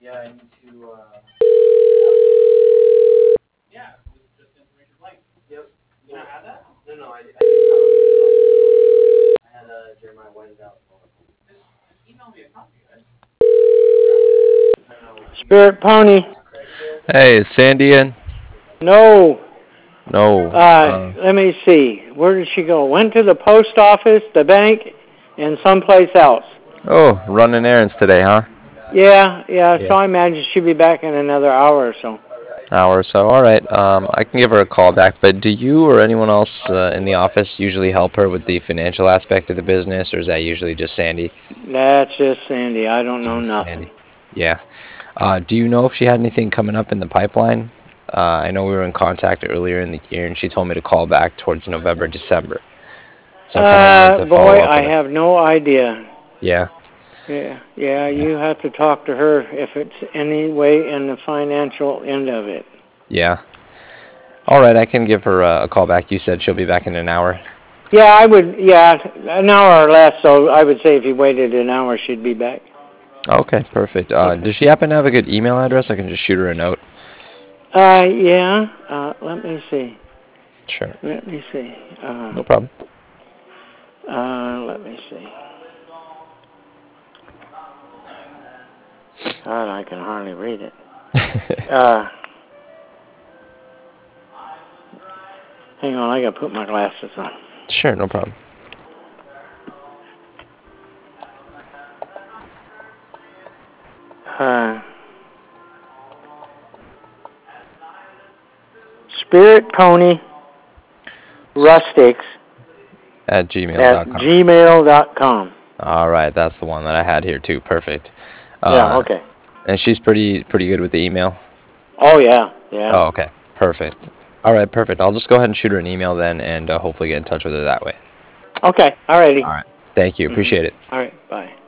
Yeah, I need to, Yeah, just information blank. Yep. You not have that? No, I had Jeremiah white it out. Just email me a copy, guys. Spirit Pony. Hey, is Sandy in? No. No. Let me see. Where did she go? Went to the post office, the bank, and someplace else. Oh, running errands today, huh? Yeah. So Yeah. I imagine she'll be back in another hour or so. Hour or so. All right. I can give her a call back. But do you or anyone else in the office usually help her with the financial aspect of the business, or is that usually just Sandy? That's just Sandy. I don't know Just nothing. Sandy. Yeah. Do you know if she had anything coming up in the pipeline? I know we were in contact earlier in the year, and she told me to call back towards November, December. So I kind of wanted to follow Boy, up I with her. have no idea. Yeah. Yeah, you have to talk to her if it's any way in the financial end of it. Yeah. All right, I can give her a call back. You said she'll be back in an hour. Yeah, I would. Yeah, an hour or less. So I would say if you waited an hour, she'd be back. Okay, perfect. Okay. Does she happen to have a good email address? I can just shoot her a note. Yeah. Let me see. Sure. Let me see. No problem. Let me see. God, I can hardly read it. Hang on, I gotta put my glasses on. Sure, no problem. Spirit Pony Rustics At at gmail.com. gmail.com. All right, that's the one that I had here too. Perfect. Yeah. Okay. And she's pretty good with the email. Oh yeah. Yeah. Oh, okay. Perfect. All right, perfect. I'll just go ahead and shoot her an email then, and hopefully get in touch with her that way. Okay. Alrighty. All right. Thank you. Mm-hmm. Appreciate it. All right. Bye.